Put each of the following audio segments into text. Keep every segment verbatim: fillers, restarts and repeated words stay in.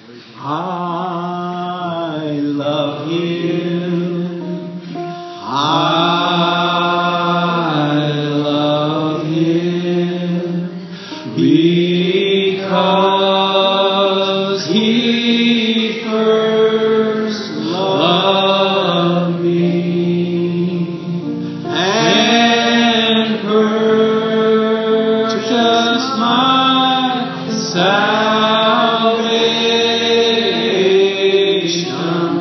I love Him. I love Him because He first loved me and purchased my salvation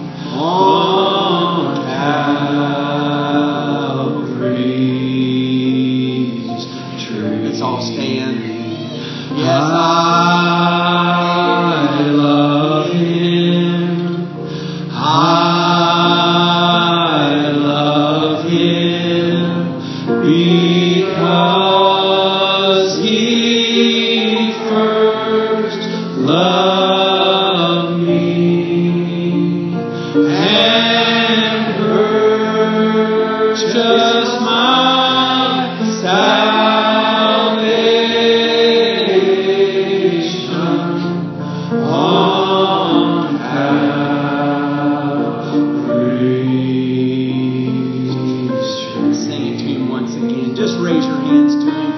on Calvary's tree. Let's all stand. Yes, I love Him. I love Him because He first loved me and purchased my salvation on Calvary's tree. Sing it to Him once again. Just raise your hands to Him.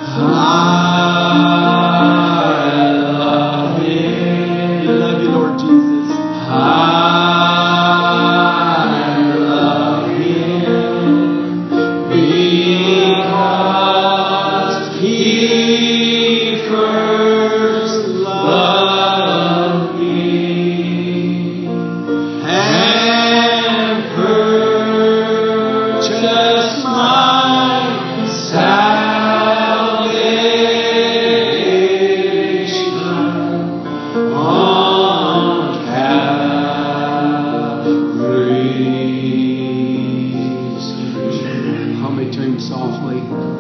I love Him. We love you, Lord Jesus. I love Him because He first loved me and purchased my salvation on Calvary's tree. Hum it to Him softly.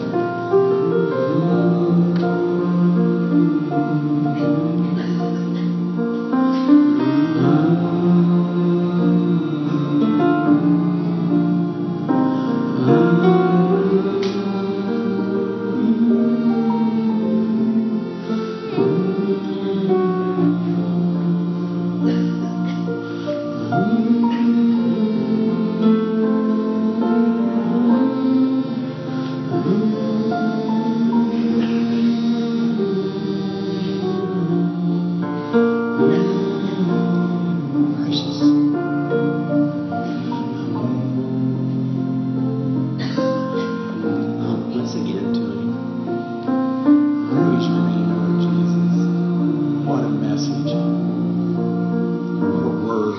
Once again to Him. Praise your name, Lord Jesus. What a message. What a word.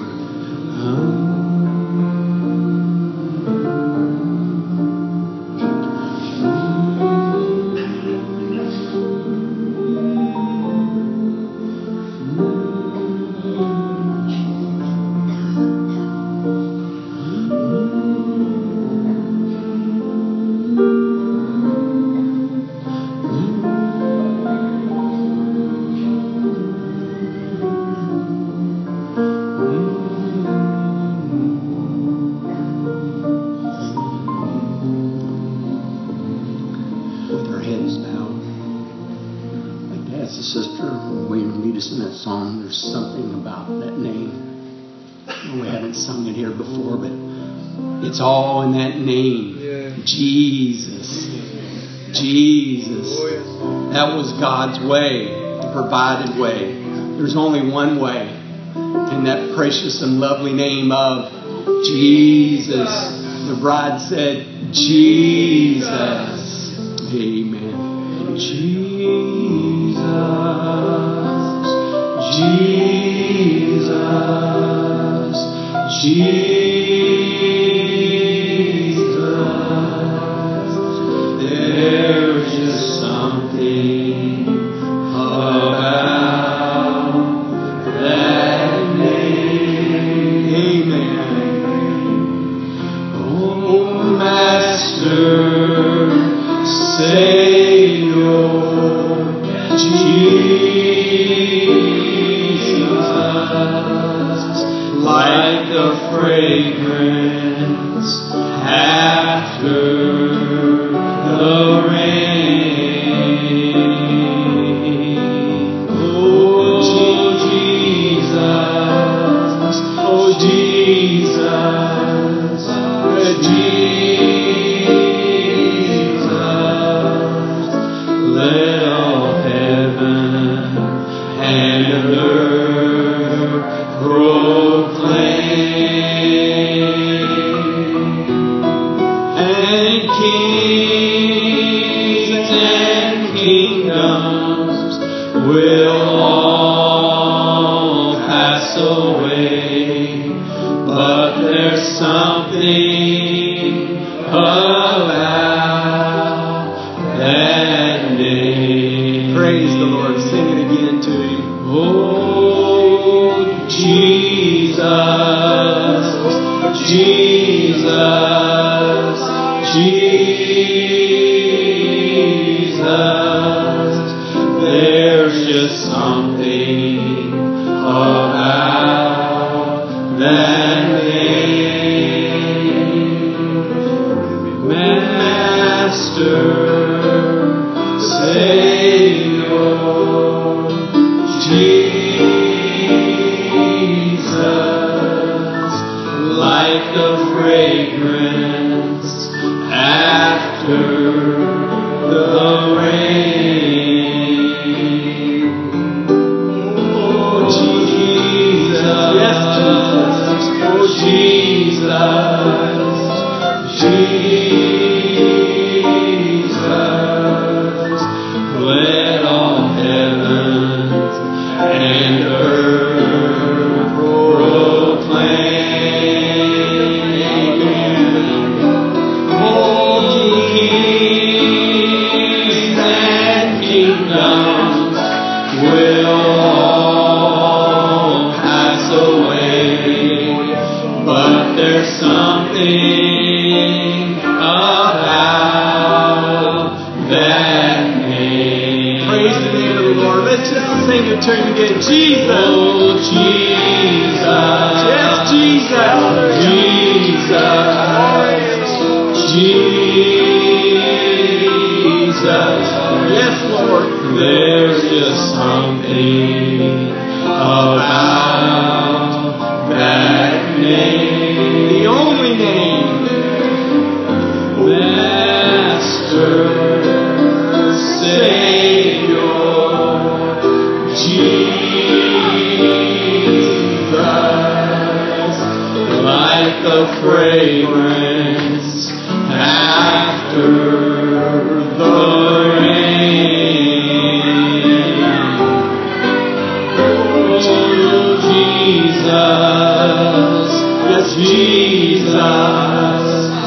With our heads bowed, I'd like to ask the sister William to lead us in that song. There's something about that name. We haven't sung it here before, but it's all in that name. Jesus. Jesus. That was God's way, the provided way. There's only one way, in that precious and lovely name of Jesus. The bride said, Jesus. Amen. Jesus, Jesus, Jesus. There's just something about that name. Amen. Oh, Master, Savior, Jesus, like the fragrance after the rain. Oh, Jesus, kingdoms will all pass away, but there's something about that name. Praise the Lord. Sing it again to Him. Oh, Jesus, Jesus, Jesus. There's just something about that name. Master, Savior, Jesus, like the fragrance after the rain. Oh, Jesus, yes, Jesus, oh, Jesus, let all heavens and earth proclaim. Oh, kings and kingdoms will all pass away, but there's something about that name. Praise the name of the Lord. Let's just sing it to Him again. Jesus. Oh, Jesus. Yes, Jesus. Jesus. Jesus. Yes, Lord. There's just something about that name. The only name. Master, Savior, Jesus, like the fragrance after the rain. Oh, Jesus, yes, Jesus,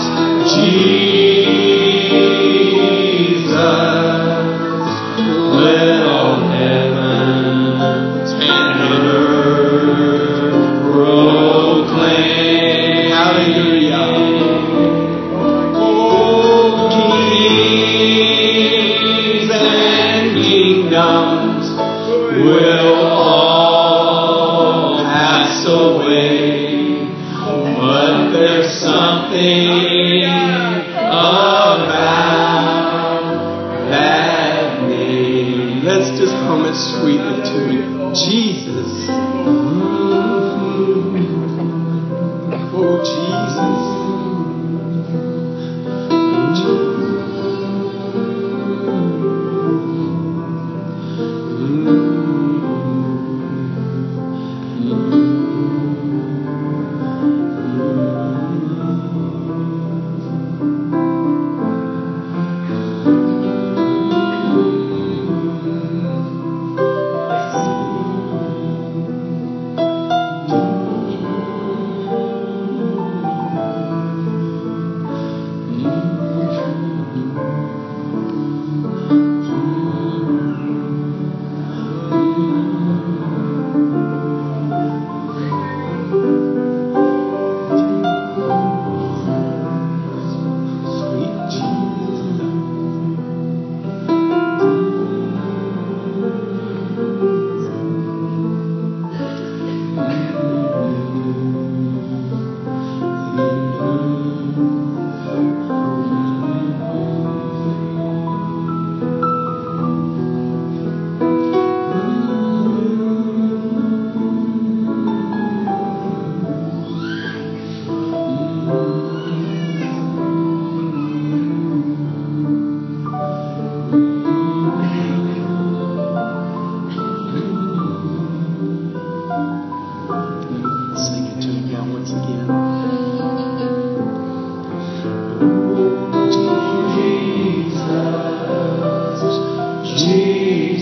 Jesus, let all heavens and earth proclaim. Hallelujah. Oh, kings and kingdoms will all pass away, but there's something about that name. Let's just hum it sweetly to Him. Jesus. Oh, Jesus.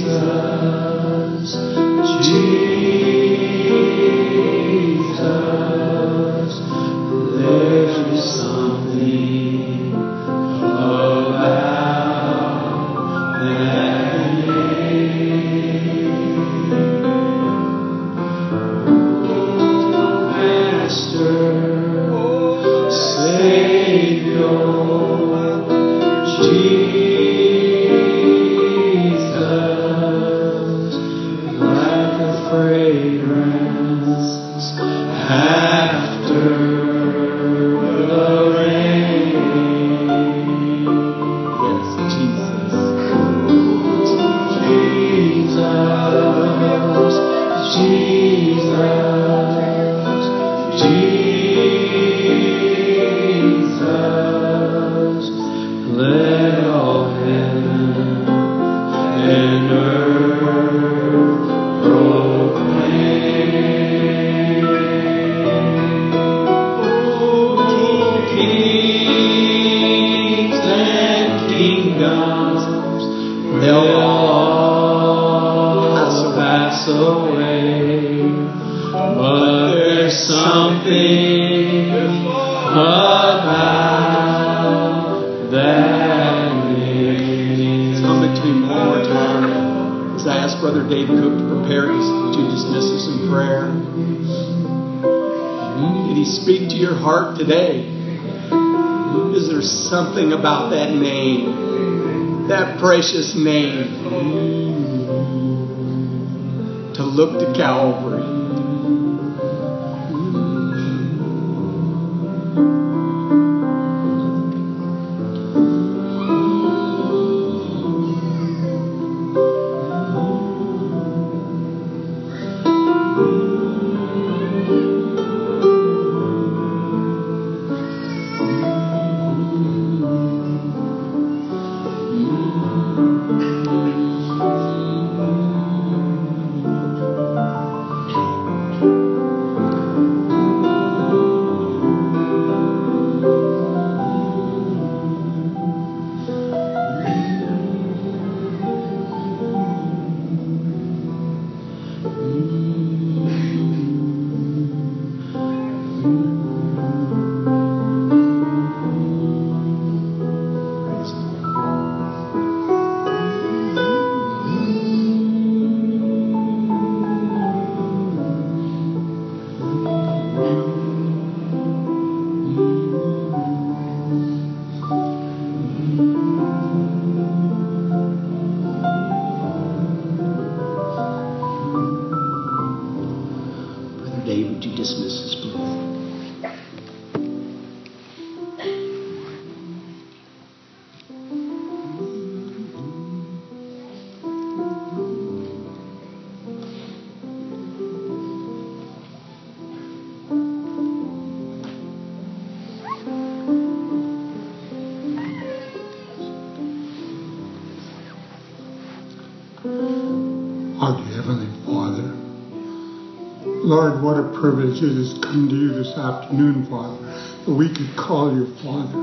Something about that name, that precious name, to look to Calvary. Lord, what a privilege it is to come to you this afternoon, Father, that we could call you Father.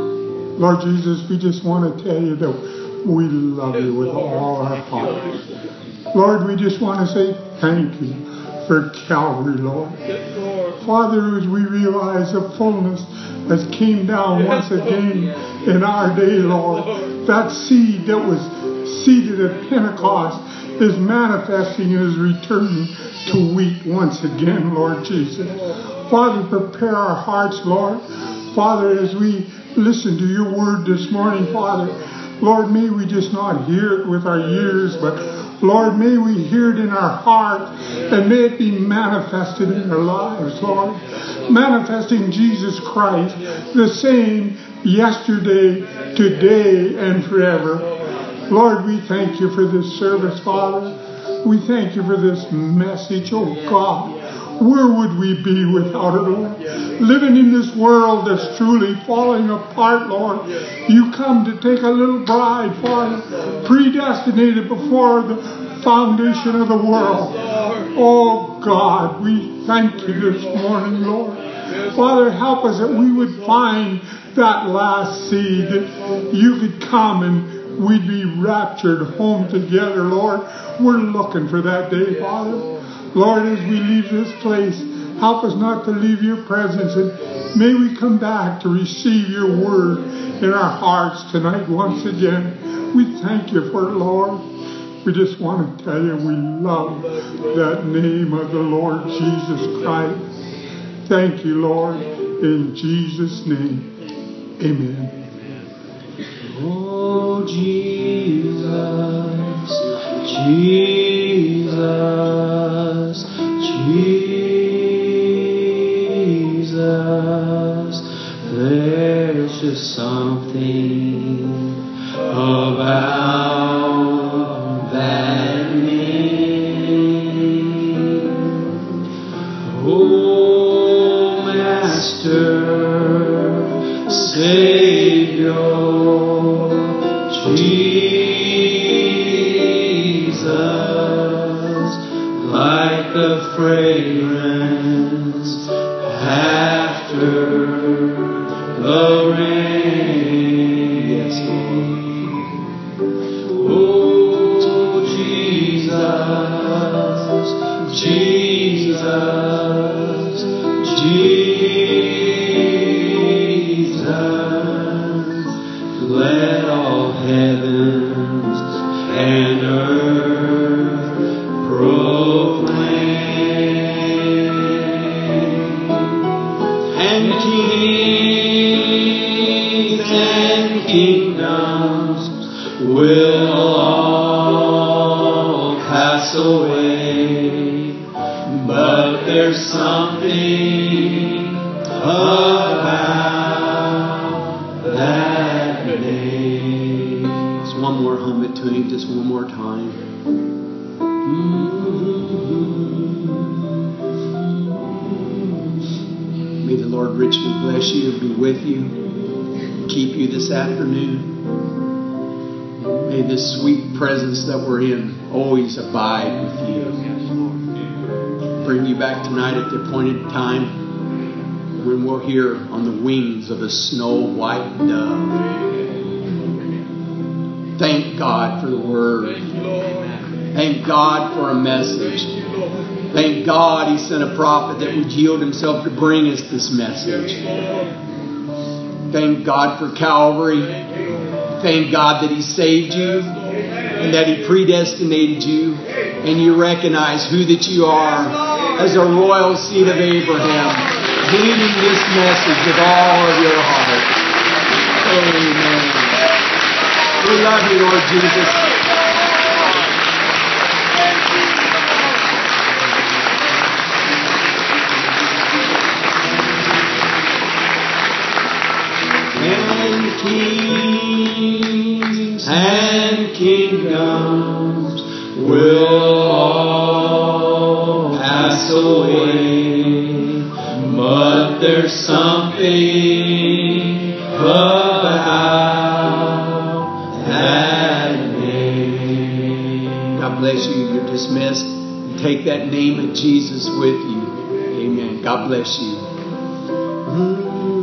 Lord Jesus, we just want to tell you that we love you with all our hearts. Lord, we just want to say thank you for Calvary, Lord. Father, as we realize the fullness has came down once again in our day, Lord, that seed that was seeded at Pentecost is manifesting and is returning to wheat once again, Lord Jesus. Father, prepare our hearts, Lord. Father, as we listen to your word this morning, Father, Lord, may we just not hear it with our ears, but Lord, may we hear it in our heart, and may it be manifested in our lives, Lord. Manifesting Jesus Christ, the same yesterday, today, and forever. Lord, we thank you for this service, Father. We thank you for this message, oh God. Where would we be without it, Lord? Living in this world that's truly falling apart, Lord. You come to take a little bride, Father, predestinated before the foundation of the world. Oh God, we thank you this morning, Lord. Father, help us that we would find that last seed, that you could come and we'd be raptured home together, Lord. We're looking for that day, Father. Lord, as we leave this place, help us not to leave your presence, and may we come back to receive your word in our hearts tonight once again. We thank you for it, Lord. We just want to tell you we love that name of the Lord Jesus Christ. Thank you, Lord, in Jesus' name. Amen. Oh, Jesus, Jesus, Jesus, there's just something about that name. Oh, Master, Savior, Jesus, like the fragrance after the rain. Yes, Lord. Oh, Jesus, Jesus, Jesus, let all heavens and earth proclaim, and kings and kingdoms will all pass away, but there's something about that name. Just one more hum it to him, just one more time. May the Lord richly bless you and be with you, keep you this afternoon. May this sweet presence that we're in always abide with you. Bring you back tonight at the appointed time when we're here on the wings of a snow white dove. Thank God for the word. Thank God for a message. Thank God He sent a prophet that would yield himself to bring us this message. Thank God for Calvary. Thank God that He saved you and that He predestinated you, and you recognize who that you are as a royal seed of Abraham, believing this message with all of your heart. Amen. We love you, Lord Jesus. And kings and kingdoms will all pass away, but there's something about that name. God bless you. You're dismissed. Take that name of Jesus with you. Amen. God bless you.